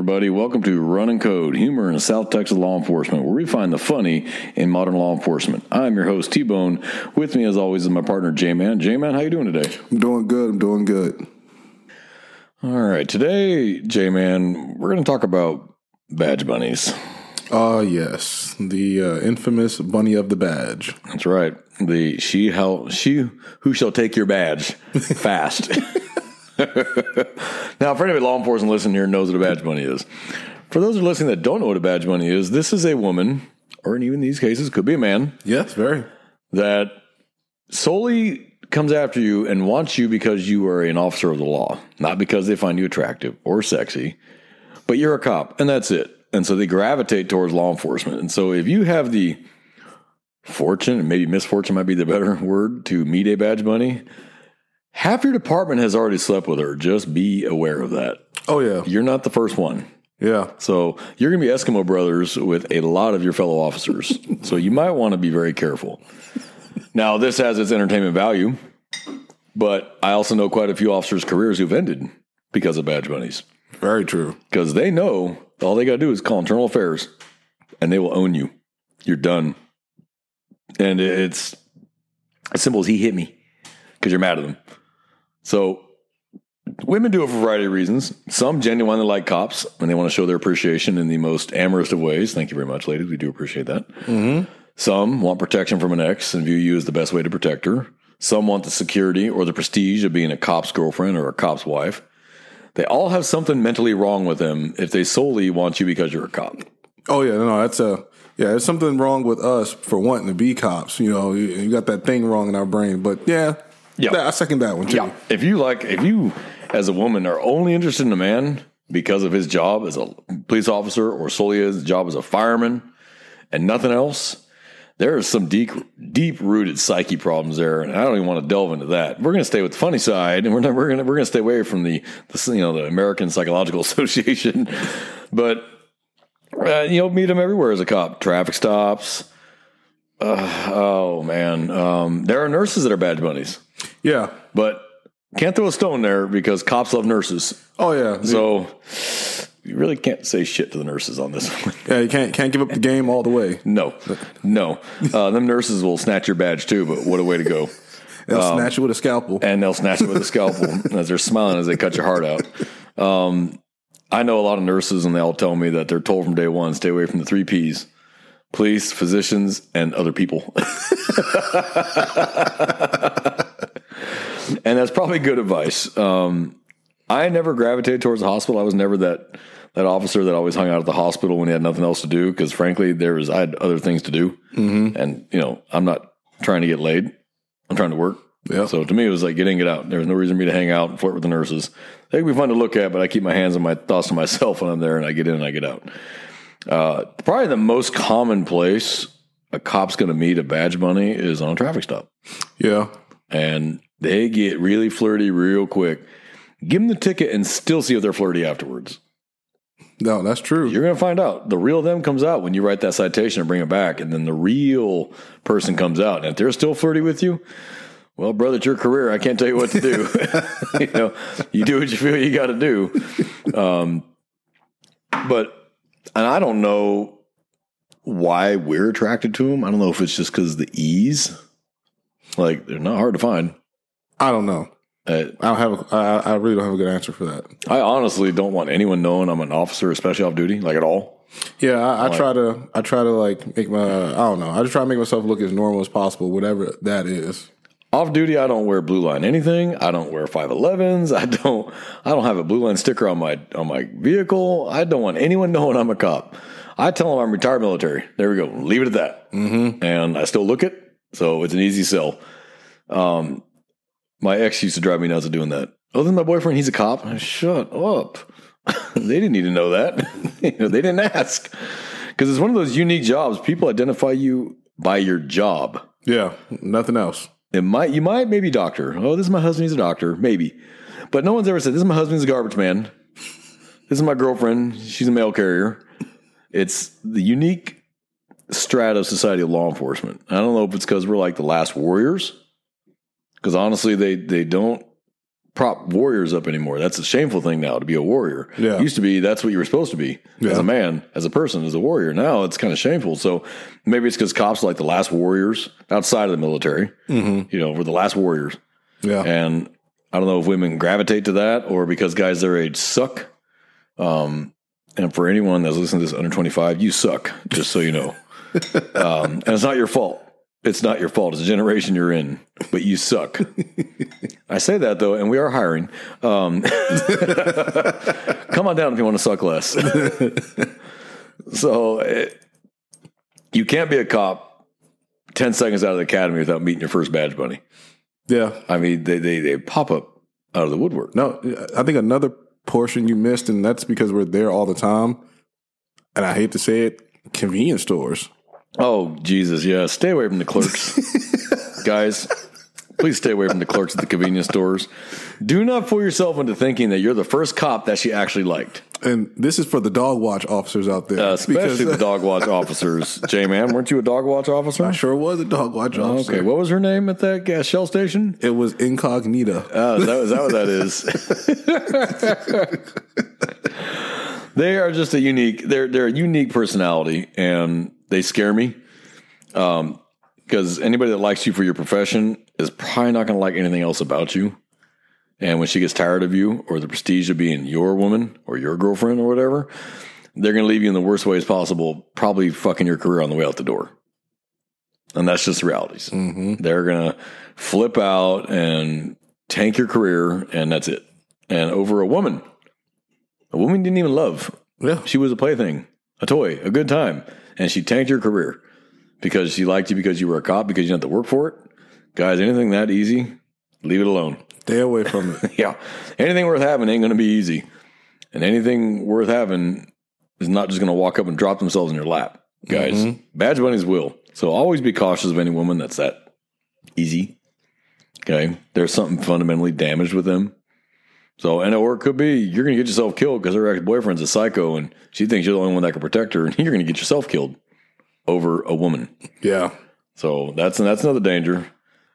everybody. Welcome to Run and Code, humor in South Texas law enforcement, where we find the funny in modern law enforcement. I'm your host, T-Bone. With me, as always, is my partner, J-Man. J-Man, how you doing today? I'm doing good. All right. Today, J-Man, we're going to talk about badge bunnies. Yes. The infamous bunny of the badge. That's right. The she who shall take your badge fast. Now, for anybody law enforcement listening here knows what a badge bunny is. For those who are listening that don't know what a badge bunny is, this is a woman, or in even these cases, could be a man. Yes, very. That solely comes after you and wants you because you are an officer of the law, not because they find you attractive or sexy, but you're a cop, and that's it. And so they gravitate towards law enforcement. And so if you have the fortune, and maybe misfortune might be the better word, to meet a badge bunny, half your department has already slept with her. Just be aware of that. Oh, yeah. You're not the first one. Yeah. So you're going to be Eskimo brothers with a lot of your fellow officers. So you might want to be very careful. Now, this has its entertainment value, but I also know quite a few officers' careers who've ended because of badge bunnies. Very true. Because they know all they got to do is call internal affairs and they will own you. You're done. And it's as simple as he hit me because you're mad at him. So women do it for a variety of reasons. Some genuinely like cops and they want to show their appreciation in the most amorous of ways. Thank you very much, ladies. We do appreciate that. Mm-hmm. Some want protection from an ex and view you as the best way to protect her. Some want the security or the prestige of being a cop's girlfriend or a cop's wife. They all have something mentally wrong with them if they solely want you because you're a cop. Oh, yeah. No, there's something wrong with us for wanting to be cops. You know, you got that thing wrong in our brain. But yeah, I second that one too. Yeah. If you as a woman are only interested in a man because of his job as a police officer or solely his job as a fireman and nothing else, there is some deep-rooted psyche problems there, and I don't even want to delve into that. We're going to stay with the funny side, and we're going to stay away from the American Psychological Association. But meet them everywhere as a cop. Traffic stops. There are nurses that are badge bunnies. Yeah, but can't throw a stone there because cops love nurses. Oh yeah, so you really can't say shit to the nurses on this one. Yeah, you can't give up the game all the way. No. Them nurses will snatch your badge too, but what a way to go. They'll snatch it with a scalpel. And they'll snatch it with a scalpel as they're smiling as they cut your heart out. I know a lot of nurses, and they all tell me that they're told from day one, stay away from the 3 Ps. Police, physicians, and other people. And that's probably good advice. I never gravitated towards the hospital. I was never that officer that always hung out at the hospital when he had nothing else to do, because frankly, I had other things to do. Mm-hmm. And, I'm not trying to get laid. I'm trying to work. Yeah. So to me, it was like get in, get out. There was no reason for me to hang out and flirt with the nurses. They can be fun to look at, but I keep my hands and my thoughts to myself when I'm there, and I get in and I get out. Probably the most common place a cop's going to meet a badge bunny is on a traffic stop. Yeah. And they get really flirty real quick. Give them the ticket and still see if they're flirty afterwards. No, that's true. You're going to find out. The real them comes out when you write that citation and bring it back. And then the real person comes out. And if they're still flirty with you, well, brother, it's your career. I can't tell you what to do. You do what you feel you got to do. And I don't know why we're attracted to them. I don't know if it's just because of the ease. Like, they're not hard to find. I don't know. I really don't have a good answer for that. I honestly don't want anyone knowing I'm an officer, especially off duty, like at all. Yeah, I try to like make I just try to make myself look as normal as possible, whatever that is. Off duty, I don't wear blue line anything. I don't wear 511s. I don't have a blue line sticker on my vehicle. I don't want anyone knowing I'm a cop. I tell them I'm retired military. There we go. Leave it at that. Mm-hmm. And I still look it, so it's an easy sell. My ex used to drive me nuts of doing that. Oh, then my boyfriend, he's a cop. Shut up. They didn't need to know that. They didn't ask. Because it's one of those unique jobs. People identify you by your job. Yeah, nothing else. You might maybe doctor. Oh, this is my husband, he's a doctor. Maybe. But no one's ever said, this is my husband, he's a garbage man. This is my girlfriend, she's a mail carrier. It's the unique strata of society of law enforcement. I don't know if it's because we're like the last warriors. Because honestly, they don't prop warriors up anymore. That's a shameful thing now to be a warrior. Yeah. It used to be that's what you were supposed to be as a man, as a person, as a warrior. Now it's kind of shameful. So maybe it's because cops are like the last warriors outside of the military. You know, we're the last warriors. Yeah. And I don't know if women gravitate to that or because guys their age suck. And for anyone that's listening to this under 25, you suck, just so you know. And it's not your fault. It's not your fault. It's a generation you're in, but you suck. I say that, though, and we are hiring. Come on down if you want to suck less. So you can't be a cop 10 seconds out of the academy without meeting your first badge bunny. Yeah. I mean, they pop up out of the woodwork. No, I think another portion you missed, and that's because we're there all the time, and I hate to say it, convenience stores. Oh, Jesus, yeah. Stay away from the clerks. Guys, please stay away from the clerks at the convenience stores. Do not fool yourself into thinking that you're the first cop that she actually liked. And this is for the dog watch officers out there. Especially the dog watch officers. J-Man, weren't you a dog watch officer? I sure was a dog watch officer. Okay, what was her name at that gas Shell station? It was Incognita. Is that what that is? They are just they're a unique personality, and they scare me. Because anybody that likes you for your profession is probably not going to like anything else about you. And when she gets tired of you or the prestige of being your woman or your girlfriend or whatever, they're going to leave you in the worst ways possible, probably fucking your career on the way out the door. And that's just the realities. They're going to flip out and tank your career, and that's it. And over a woman you didn't even love. Yeah. She was a plaything, a toy, a good time. And she tanked your career because she liked you because you were a cop, because you didn't have to work for it. Guys, anything that easy, leave it alone. Stay away from it. Yeah. Anything worth having ain't going to be easy. And anything worth having is not just going to walk up and drop themselves in your lap. Guys, badge bunnies will. So always be cautious of any woman that's that easy. Okay. There's something fundamentally damaged with them. So, or it could be you're going to get yourself killed because her ex-boyfriend's a psycho and she thinks you're the only one that can protect her, and you're going to get yourself killed over a woman. Yeah. So that's another danger.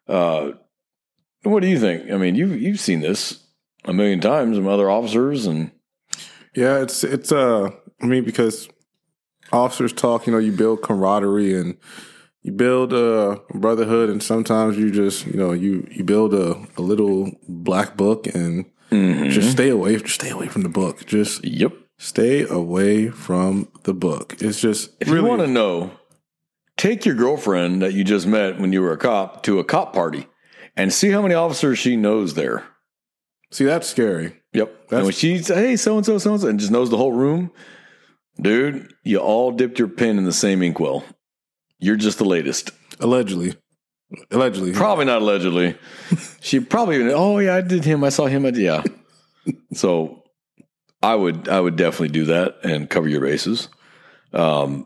What do you think? I mean, you've seen this a million times from other officers, and yeah, it's I mean, because officers talk, you build camaraderie and you build a brotherhood, and sometimes you just you build a little black book and. Just stay away from the book. Just stay away from the book. It's just if you want to know, take your girlfriend that you just met when you were a cop to a cop party and see how many officers she knows there. See, that's scary. Yep. And when she's hey, so and so, and just knows the whole room, dude, you all dipped your pen in the same inkwell. You're just the latest. Allegedly. Probably not allegedly. She probably, oh yeah, I did him. I saw him. Yeah. So I would definitely do that and cover your bases. I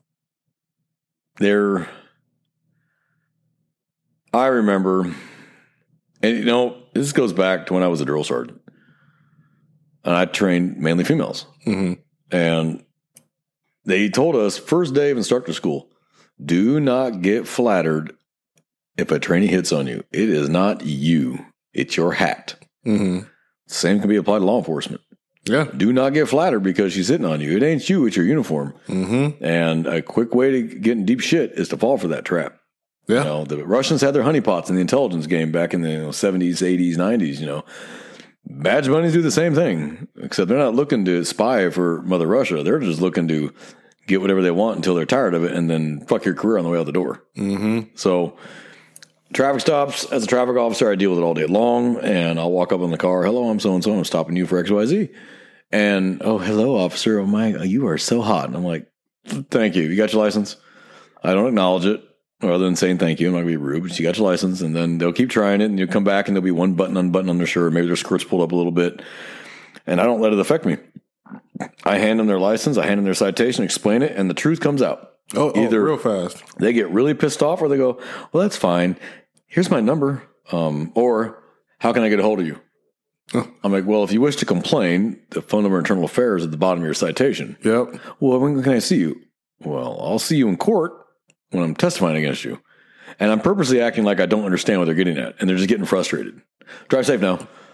remember, and this goes back to when I was a drill sergeant and I trained mainly females. And they told us first day of instructor school, do not get flattered if a trainee hits on you. It is not you. It's your hat. Same can be applied to law enforcement. Yeah. Do not get flattered because she's hitting on you. It ain't you. It's your uniform. And a quick way to get in deep shit is to fall for that trap. Yeah. The Russians had their honeypots in the intelligence game back in the 70s, 80s, 90s. Badge bunnies do the same thing, except they're not looking to spy for Mother Russia. They're just looking to get whatever they want until they're tired of it and then fuck your career on the way out the door. So traffic stops, as a traffic officer, I deal with it all day long, and I'll walk up in the car. Hello, I'm so-and-so. I'm stopping you for XYZ. And, oh, hello, officer. Oh, my, you are so hot. And I'm like, thank you. You got your license? I don't acknowledge it, other than saying thank you. I'm not going to be rude, but you got your license. And then they'll keep trying it, and you'll come back, and there'll be one button unbuttoned on their shirt. Maybe their skirt's pulled up a little bit. And I don't let it affect me. I hand them their license. I hand them their citation, explain it, and the truth comes out. Either real fast. They get really pissed off, or they go, well, that's fine. Here's my number. Or how can I get a hold of you? I'm like, well, if you wish to complain, the phone number internal affairs at the bottom of your citation. Yep. Well, when can I see you? Well, I'll see you in court when I'm testifying against you. And I'm purposely acting like I don't understand what they're getting at. And they're just getting frustrated. Drive safe now.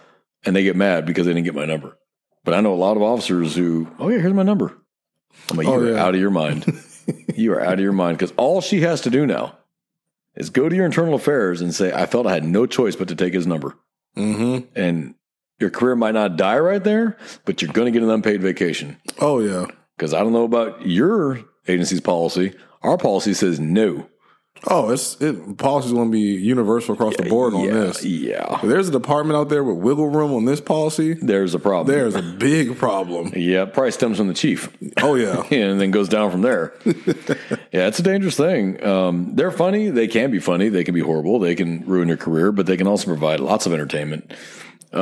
and they get mad because they didn't get my number. But I know a lot of officers who, oh yeah, here's my number. I'm like, you're out of your mind. You are out of your mind, because all she has to do now is go to your internal affairs and say, I felt I had no choice but to take his number. Mm-hmm. And your career might not die right there, but you're going to get an unpaid vacation. Oh, yeah. Because I don't know about your agency's policy. Our policy says no. Oh, policy's going to be universal across the board on this. Yeah. If there's a department out there with wiggle room on this policy, there's a problem. There's a big problem. Yeah, probably stems from the chief. Oh, yeah. And then goes down from there. Yeah, it's a dangerous thing. They're funny. They can be funny. They can be horrible. They can ruin your career, but they can also provide lots of entertainment. In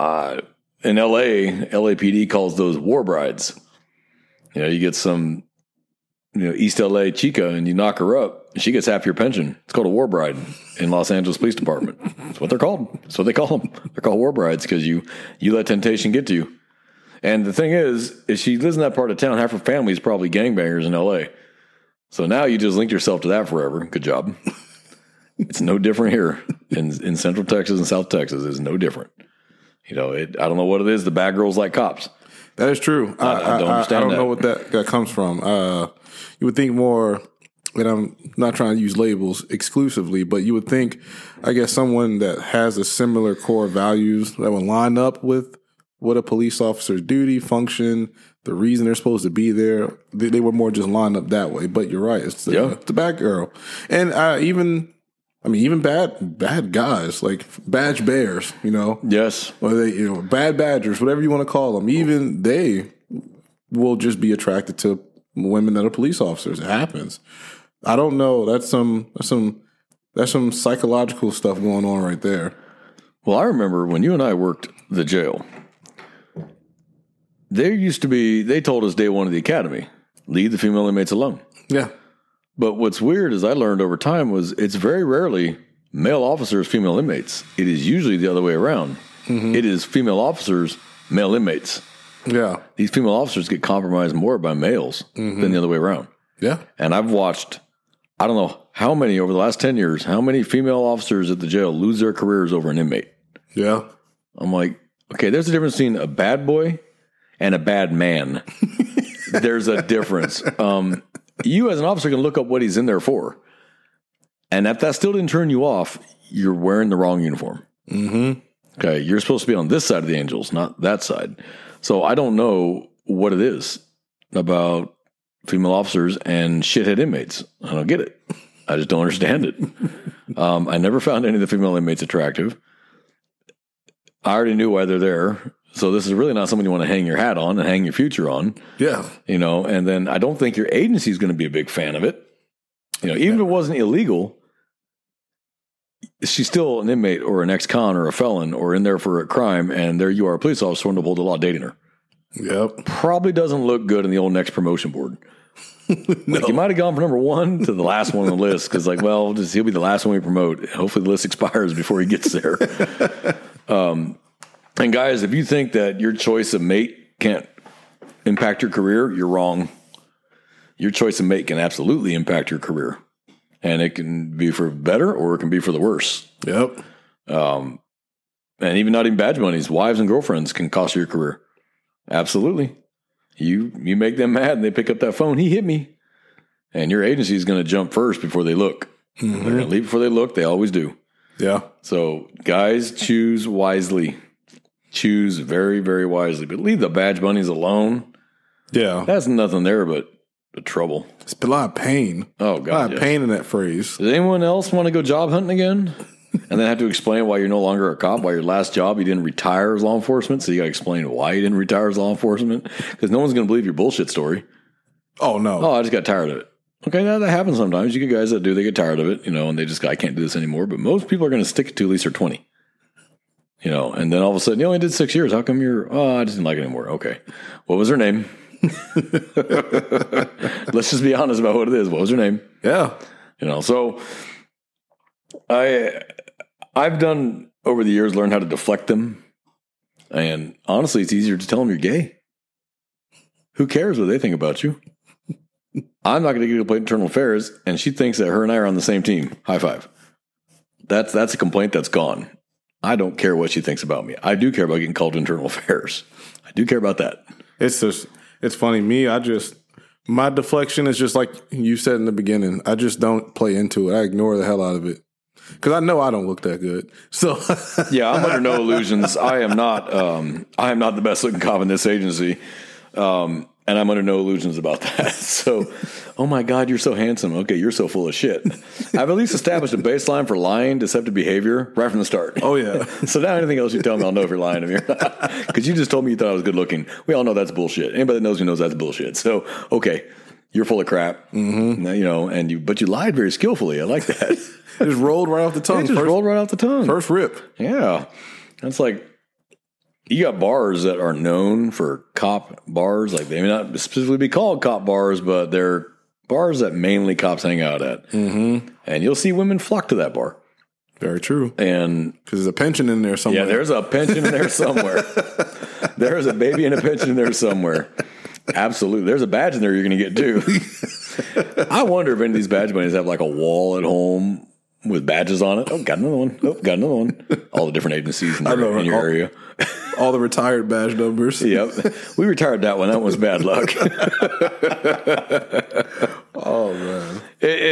LA, LAPD calls those war brides. You know, you get some, East LA chica and you knock her up. She gets half your pension. It's called a war bride in Los Angeles Police Department. That's what they're called. That's what they call them. They're called war brides because you let temptation get to you. And the thing is, if she lives in that part of town, half her family is probably gangbangers in L.A. So now you just linked yourself to that forever. Good job. It's no different here in Central Texas and South Texas. It's no different. I don't know what it is. The bad girls like cops. That is true. I don't understand. I don't know what that comes from. You would think more. And I'm not trying to use labels exclusively, but you would think, I guess, someone that has a similar core values that would line up with what a police officer's duty, function, the reason they're supposed to be there. They were more just lined up that way. But you're right. It's the bad girl. And even bad guys, like badge bears, Yes. Or they, bad badgers, whatever you want to call them. Even they will just be attracted to women that are police officers. It happens. I don't know. That's some psychological stuff going on right there. Well, I remember when you and I worked the jail, they told us day one of the academy, leave the female inmates alone. Yeah. But what's weird, as I learned over time, was it's very rarely male officers, female inmates. It is usually the other way around. Mm-hmm. It is female officers, male inmates. Yeah. These female officers get compromised more by males than the other way around. Yeah. And I've watched, I don't know how many over the last 10 years, how many female officers at the jail lose their careers over an inmate. Yeah. I'm like, okay, there's a difference between a bad boy and a bad man. There's a difference. You as an officer can look up what he's in there for. And if that still didn't turn you off, you're wearing the wrong uniform. Mm-hmm. Okay, you're supposed to be on this side of the angels, not that side. So I don't know what it is about female officers and shithead inmates. I don't get it. I just don't understand it. I never found any of the female inmates attractive. I already knew why they're there. So this is really not someone you want to hang your hat on and hang your future on. Yeah. And then I don't think your agency is going to be a big fan of it. Even if it wasn't illegal, she's still an inmate or an ex-con or a felon or in there for a crime, and there you are, a police officer sworn to uphold the law dating her. Yep. Probably doesn't look good in the old next promotion board. No. You might have gone from number one to the last one on the list because, he'll be the last one we promote. Hopefully the list expires before he gets there. And guys, if you think that your choice of mate can't impact your career, you're wrong. Your choice of mate can absolutely impact your career. And it can be for better or it can be for the worse. Yep. And even not even badge bunnies, wives and girlfriends can cost you your career. Absolutely. You make them mad and they pick up that phone. He hit me. And your agency is going to jump first before they look. Mm-hmm. They're going to leave before they look. They always do. Yeah. So guys, choose wisely. Choose very, very wisely. But leave the badge bunnies alone. Yeah. That's nothing there but trouble. It's a lot of pain. Oh, God. A lot of pain in that phrase. Does anyone else want to go job hunting again? And then have to explain why you're no longer a cop, why your last job you didn't retire as law enforcement. So you got to explain why you didn't retire as law enforcement. Because no one's going to believe your bullshit story. Oh, no. Oh, I just got tired of it. Okay, that happens sometimes. You get guys that do, they get tired of it, and they just go, I can't do this anymore. But most people are going to stick it to at least they're 20. And then all of a sudden, you only did 6 years. How come I just didn't like it anymore. Okay. What was her name? Let's just be honest about what it is. What was her name? Yeah. So I've done over the years, learned how to deflect them. And honestly, it's easier to tell them you're gay. Who cares what they think about you? I'm not going to get a complaint internal affairs, and she thinks that her and I are on the same team. High five. That's a complaint that's gone. I don't care what she thinks about me. I do care about getting called to internal affairs. I do care about that. It's funny. My deflection is just like you said in the beginning. I just don't play into it. I ignore the hell out of it because I know I don't look that good. So yeah, I'm under no illusions. I am not the best looking cop in this agency. And I'm under no illusions about that. So, oh my God, you're so handsome. Okay, you're so full of shit. I've at least established a baseline for lying, deceptive behavior right from the start. Oh, yeah. So now anything else you tell me, I'll know if you're lying to me or not. Because you just told me you thought I was good looking. We all know that's bullshit. Anybody that knows me knows that's bullshit. So, okay, you're full of crap. Mm-hmm. But you lied very skillfully. I like that. It just rolled right off the tongue. Rolled right off the tongue. First rip. Yeah. That's like, you got bars that are known for cop bars. Like they may not specifically be called cop bars, but they're bars that mainly cops hang out at. Mm-hmm. And you'll see women flock to that bar. Very true. And because there's a pension in there somewhere. Yeah, there's a pension in there somewhere. There's a baby and a pension in there somewhere. Absolutely. There's a badge in there you're going to get too. I wonder if any of these badge bunnies have like a wall at home with badges on it. Oh, got another one. Oh, got another one. All the different agencies in your area. All the retired badge numbers. Yep. We retired that one. That one was bad luck. Oh, man.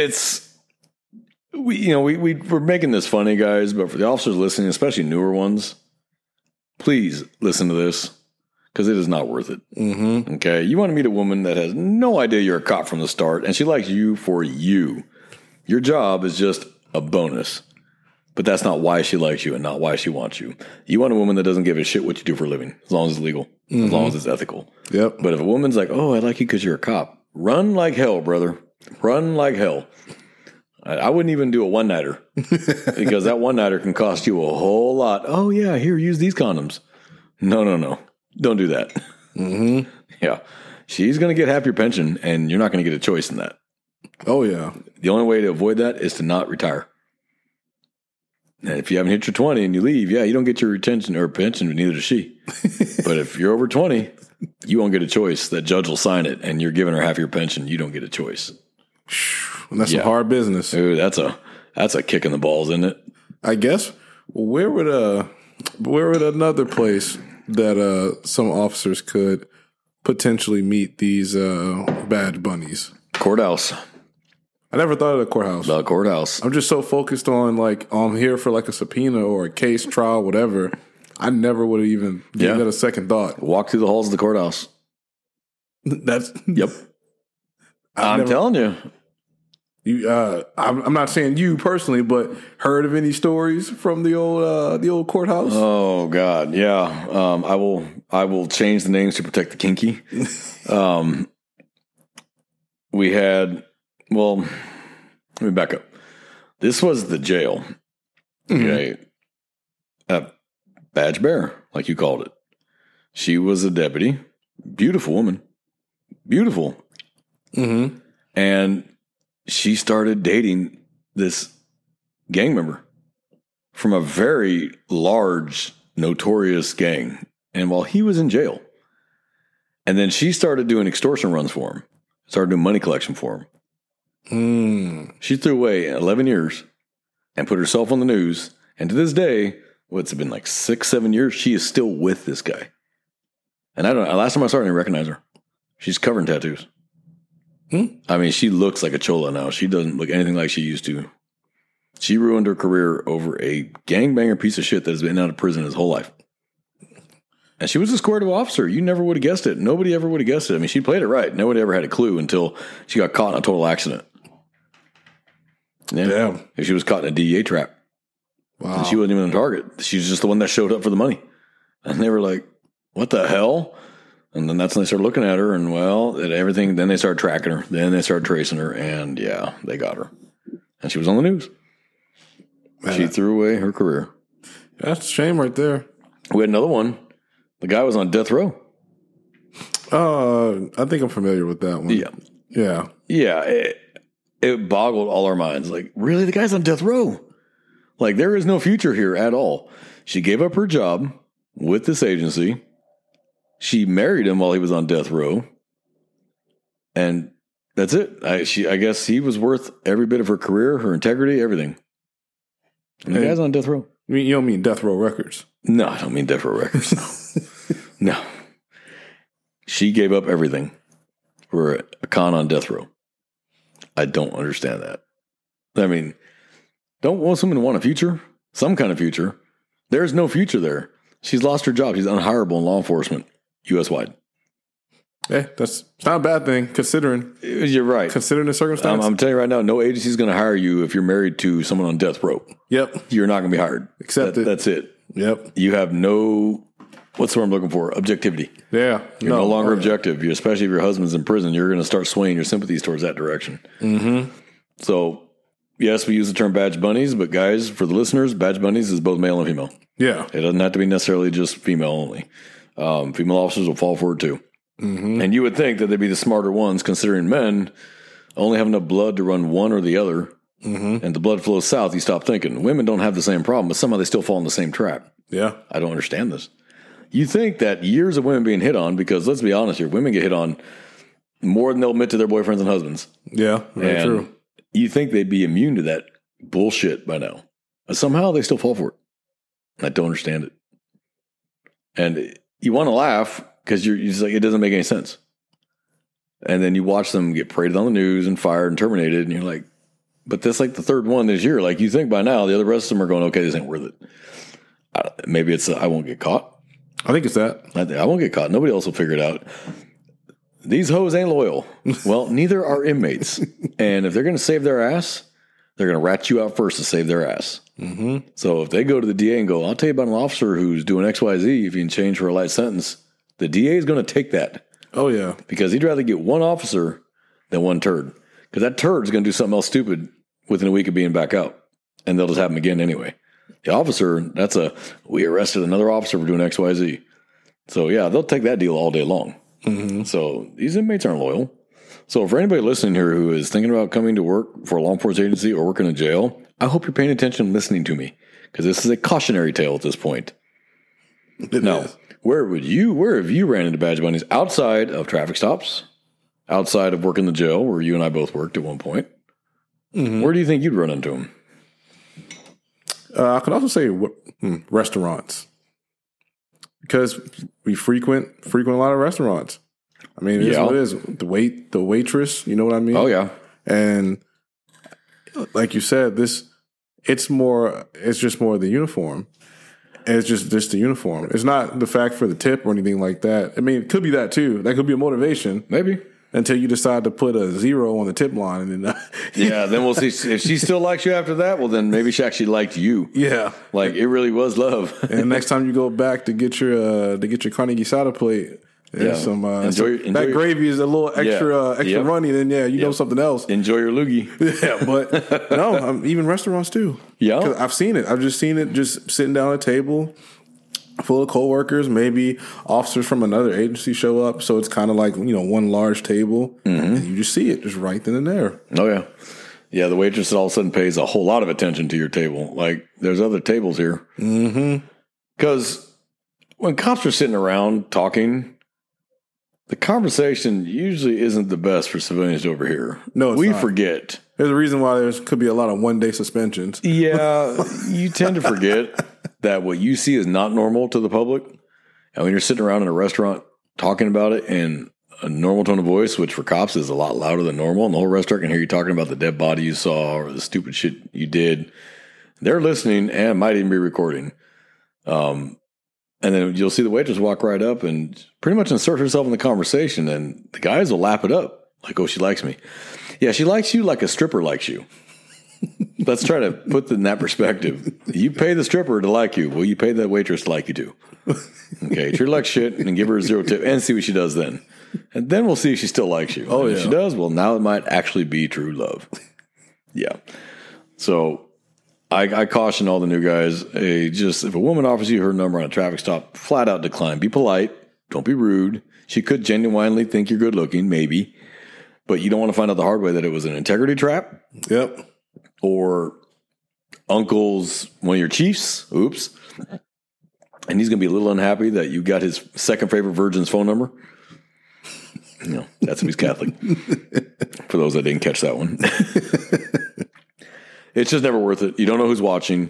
We're making this funny, guys, but for the officers listening, especially newer ones, please listen to this because it is not worth it. Mm-hmm. Okay? You want to meet a woman that has no idea you're a cop from the start, and she likes you for you. Your job is just a bonus. But that's not why she likes you and not why she wants you. You want a woman that doesn't give a shit what you do for a living, as long as it's legal, as long as it's ethical. Yep. But if a woman's like, oh, I like you because you're a cop, run like hell, brother. Run like hell. I wouldn't even do a one-nighter because that one-nighter can cost you a whole lot. Oh, yeah, here, use these condoms. No. Don't do that. Mm-hmm. Yeah. She's going to get half your pension, and you're not going to get a choice in that. Oh, yeah. The only way to avoid that is to not retire. And if you haven't hit your 20 and you leave, yeah, you don't get your retention or pension, but neither does she. But if you're over 20, you won't get a choice. That judge will sign it, and you're giving her half your pension. You don't get a choice. And that's some hard business. Ooh, that's a kick in the balls, isn't it? I guess. Where would another place that some officers could potentially meet these badge bunnies? Courthouse. I never thought of the courthouse. The courthouse. I'm just so focused on like I'm here for like a subpoena or a case trial, whatever. I never would have even given that a second thought. Walk through the halls of the courthouse. Yep. I'm telling you. I'm not saying you personally, but heard of any stories from the old courthouse? Oh God, yeah. I will change the names to protect the kinky. We had. Well, let me back up. This was the jail. Okay. Badge bearer, like you called it. She was a deputy. Beautiful woman. Beautiful. Mm-hmm. And she started dating this gang member from a very large, notorious gang. And while he was in jail, and then she started doing extortion runs for him, started doing money collection for him. She threw away 11 years and put herself on the news. And to this day, what's it been like 6-7 years? She is still with this guy. And I don't know. Last time I saw her, I didn't recognize her. She's covered in tattoos. I mean, she looks like a chola now. She doesn't look anything like she used to. She ruined her career over a gangbanger piece of shit that has been out of prison his whole life. And she was a square-to officer. You never would have guessed it. Nobody ever would have guessed it. I mean, she played it right. Nobody ever had a clue until she got caught in a total accident. Yeah. Damn. She was caught in a DEA trap. Wow. And she wasn't even a target. She was just the one that showed up for the money. And they were like, what the hell? And then that's when they started looking at her, and everything. Then they started tracking her. Then they started tracing her, and yeah, they got her. And she was on the news. She threw away her career. That's a shame right there. We had another one. The guy was on death row. I think I'm familiar with that one. Yeah. It boggled all our minds. Like, really? The guy's on death row? Like, there is no future here at all. She gave up her job with this agency. She married him while he was on death row. And that's it. I guess he was worth every bit of her career, her integrity, everything. And the guy's on death row. You don't mean Death Row Records? No, I don't mean Death Row Records. No. She gave up everything for a con on death row. I don't understand that. I mean, don't most women want a future? Some kind of future. There's no future there. She's lost her job. She's unhireable in law enforcement, U.S.-wide. Yeah, it's not a bad thing, considering. You're right. Considering the circumstances. I'm telling you right now, no agency is going to hire you if you're married to someone on death row. Yep. You're not going to be hired. That's it. Yep. You have no, what's the word I'm looking for? Objectivity. Yeah. You're no longer objective. You, especially if your husband's in prison, you're going to start swaying your sympathies towards that direction. Mm-hmm. So, yes, we use the term badge bunnies, but guys, for the listeners, badge bunnies is both male and female. Yeah. It doesn't have to be necessarily just female only. Female officers will fall for it too. Mm-hmm. And you would think that they'd be the smarter ones, considering men only have enough blood to run one or the other. Mm-hmm. And the blood flows south, you stop thinking. Women don't have the same problem, but somehow they still fall in the same trap. Yeah. I don't understand this. You think that years of women being hit on, because let's be honest here, women get hit on more than they'll admit to their boyfriends and husbands. Yeah, very true. You think they'd be immune to that bullshit by now. But somehow they still fall for it. I don't understand it. And you want to laugh because you're just like, it doesn't make any sense. And then you watch them get paraded on the news and fired and terminated, and you're like, but that's like the third one this year. Like, you think by now the other rest of them are going, okay, this ain't worth it. Maybe it's I won't get caught. I think it's that. I won't get caught. Nobody else will figure it out. These hoes ain't loyal. Well, neither are inmates. And if they're going to save their ass, they're going to rat you out first to save their ass. Mm-hmm. So if they go to the DA and go, I'll tell you about an officer who's doing XYZ if you can change for a light sentence, the DA is going to take that. Oh, yeah. Because he'd rather get one officer than one turd. Because that turd is going to do something else stupid within a week of being back out. And they'll just have him again anyway. The officer, we arrested another officer for doing XYZ. So, yeah, they'll take that deal all day long. Mm-hmm. So these inmates aren't loyal. So for anybody listening here who is thinking about coming to work for a law enforcement agency or working in jail, I hope you're paying attention and listening to me, because this is a cautionary tale at this point. Now, where have you ran into badge bunnies outside of traffic stops, outside of working the jail where you and I both worked at one point? Mm-hmm. Where do you think you'd run into them? I could also say restaurants, because we frequent a lot of restaurants. I mean, it is what it is. The waitress, you know what I mean? Oh, yeah. And like you said, it's just more the uniform. It's just the uniform. It's not the fact for the tip or anything like that. I mean, it could be that too. That could be a motivation. Maybe. Until you decide to put a 0 on the tip line. And then then we'll see. If she still likes you after that, well, then maybe she actually liked you. Yeah. Like, it really was love. And next time you go back to get your Carnegie soda plate, some that gravy is a little extra runny, then you know something else. Enjoy your loogie. Yeah, but no, even restaurants too. Yeah, 'cause I've seen it. I've just seen it just sitting down at a table full of coworkers. Maybe officers from another agency show up, so it's kind of like one large table, and you just see it just right then and there. Oh yeah, yeah. The waitress all of a sudden pays a whole lot of attention to your table. Like, there's other tables here. Because when cops are sitting around talking, the conversation usually isn't the best for civilians to overhear. No, we forget. There's a reason why there could be a lot of one-day suspensions. Yeah, you tend to forget that what you see is not normal to the public. And when you're sitting around in a restaurant talking about it in a normal tone of voice, which for cops is a lot louder than normal, and the whole restaurant can hear you talking about the dead body you saw or the stupid shit you did, they're listening and might even be recording. And then you'll see the waitress walk right up and pretty much insert herself in the conversation, and the guys will lap it up. Like, oh, she likes me. Yeah, she likes you like a stripper likes you. Let's try to put it in that perspective. You pay the stripper to like you. Well, you pay that waitress to like you too. Okay, treat her like shit and give her a 0 tip and see what she does then. And then we'll see if she still likes you. Oh, and if she does, well, now it might actually be true love. Yeah. So I caution all the new guys, just if a woman offers you her number on a traffic stop, flat out decline. Be polite. Don't be rude. She could genuinely think you're good looking, maybe. But you don't want to find out the hard way that it was an integrity trap. Yep. Or uncle's one of your chiefs. Oops. And he's going to be a little unhappy that you got his second favorite virgin's phone number. That's if he's Catholic. For those that didn't catch that one. It's just never worth it. You don't know who's watching.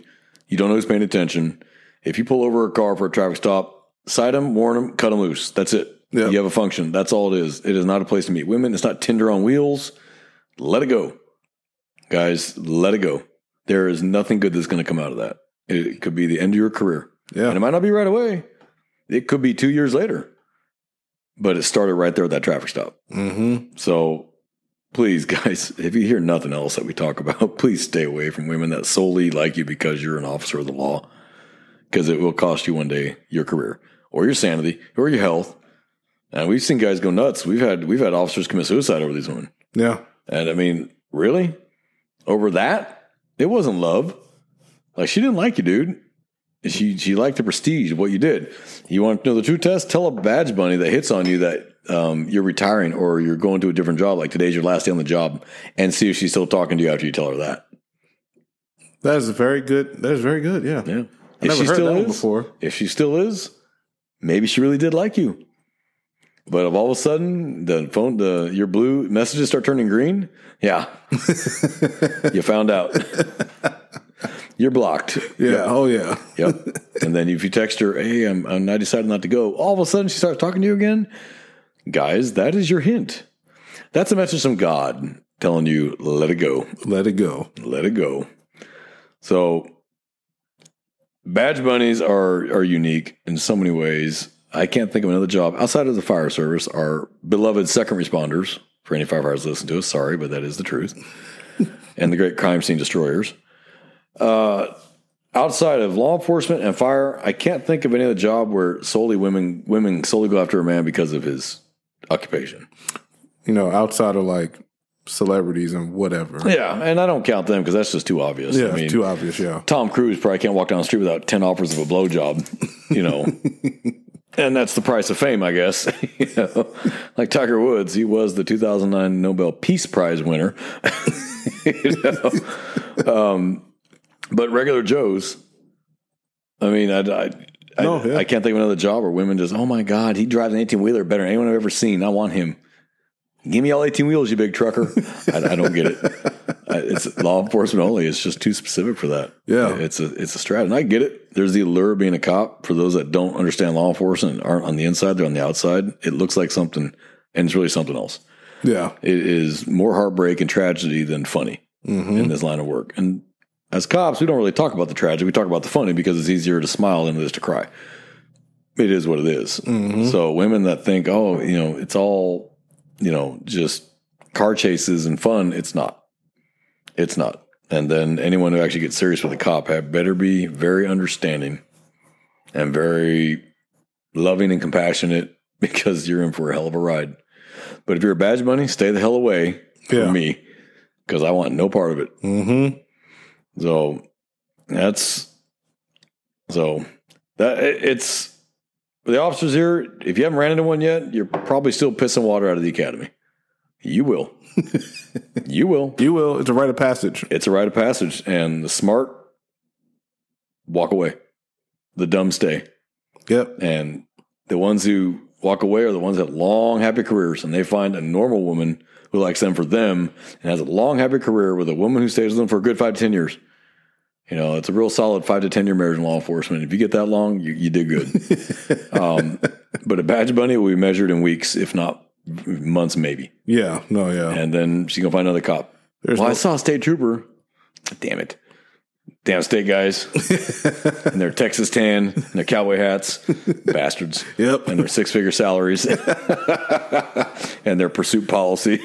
You don't know who's paying attention. If you pull over a car for a traffic stop, sight them, warn them, cut them loose. That's it. Yep. You have a function. That's all it is. It is not a place to meet women. It's not Tinder on wheels. Let it go. Guys, let it go. There is nothing good that's going to come out of that. It could be the end of your career. Yeah. And it might not be right away. It could be 2 years later. But it started right there at that traffic stop. Mm-hmm. So please, guys, if you hear nothing else that we talk about, please stay away from women that solely like you because you're an officer of the law. Because it will cost you one day your career or your sanity or your health. And we've seen guys go nuts. We've had officers commit suicide over these women. Yeah. And I mean, really? Over that? It wasn't love. Like, she didn't like you, dude. She liked the prestige of what you did. You want to know the true test? Tell a badge bunny that hits on you that you're retiring or you're going to a different job, like today's your last day on the job, and see if she's still talking to you after you tell her that. That is very good. That is very good, yeah. Yeah. I've never heard that one before. If she still is, maybe she really did like you. But if all of a sudden your blue messages start turning green, yeah, you found out. You're blocked. Yeah. Yep. Oh yeah. Yep. And then if you text her, hey, I decided not to go. All of a sudden she starts talking to you again. Guys, that is your hint. That's a message from God telling you, let it go. Let it go. Let it go. So badge bunnies are unique in so many ways. I can't think of another job outside of the fire service. Our beloved second responders, for any firefighters listening to us, sorry, but that is the truth. And the great crime scene destroyers. Outside of law enforcement and fire, I can't think of any other job where solely women solely go after a man because of his occupation. You know, outside of like celebrities and whatever. Yeah, and I don't count them because that's just too obvious. Yeah, I mean, it's too obvious, yeah. Tom Cruise probably can't walk down the street without 10 offers of a blowjob, you know. And that's the price of fame, I guess. You know, like Tiger Woods, he was the 2009 Nobel Peace Prize winner. You know? But regular Joes, I mean, I can't think of another job where women just, oh my God, he drives an 18-wheeler better than anyone I've ever seen. I want him. Give me all 18 wheels, you big trucker. I don't get it. It's law enforcement only. It's just too specific for that. Yeah. It's a strat. And I get it. There's the allure of being a cop. For those that don't understand law enforcement and aren't on the inside, they're on the outside. It looks like something, and it's really something else. Yeah. It is more heartbreak and tragedy than funny in this line of work. And as cops, we don't really talk about the tragedy. We talk about the funny because it's easier to smile than it is to cry. It is what it is. Mm-hmm. So women that think, oh, you know, it's all, you know, just car chases and fun. It's not. It's not. And then anyone who actually gets serious with a cop better be very understanding and very loving and compassionate because you're in for a hell of a ride. But if you're a badge bunny, stay the hell away from me because I want no part of it. Mm-hmm. So it's the officers here. If you haven't ran into one yet, you're probably still pissing water out of the academy. You will. You will. You will. It's a rite of passage. It's a rite of passage. And the smart walk away. The dumb stay. Yep. And the ones who walk away are the ones that have long, happy careers. And they find a normal woman who likes them for them and has a long, happy career with a woman who stays with them for a good 5 to 10 years. You know, it's a real solid 5 to 10 year marriage in law enforcement. If you get that long, you did good. But a badge bunny will be measured in weeks, if not months, maybe. Yeah. No, yeah. And then she's going to find another cop. I saw a state trooper. Damn it. Damn state guys. And their Texas tan and their cowboy hats. Bastards. Yep. And their 6-figure salaries. And their pursuit policy.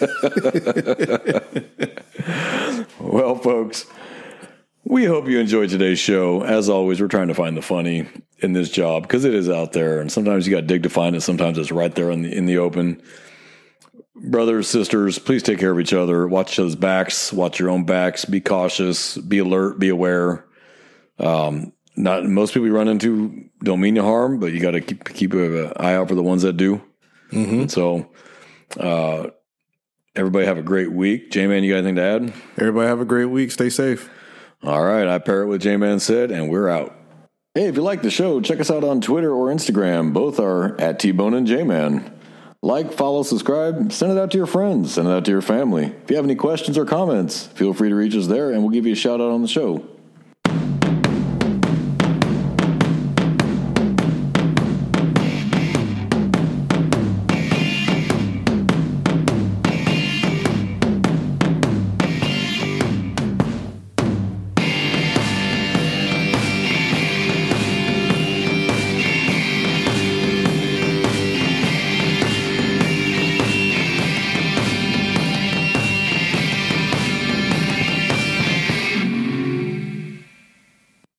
Well, folks, we hope you enjoyed today's show. As always, we're trying to find the funny in this job because it is out there. And sometimes you got to dig to find it. Sometimes it's right there in the open. Brothers, sisters, please take care of each other. Watch each other's backs. Watch your own backs. Be cautious. Be alert. Be aware. Not most people you run into don't mean you harm, but you got to keep an eye out for the ones that do. Mm-hmm. So, everybody have a great week. J-Man, you got anything to add? Everybody have a great week. Stay safe. All right. I pair it with J-Man said, and we're out. Hey, if you like the show, check us out on Twitter or Instagram. Both are at T-Bone and J-Man. Like, follow, subscribe, send it out to your friends, send it out to your family. If you have any questions or comments, feel free to reach us there and we'll give you a shout out on the show.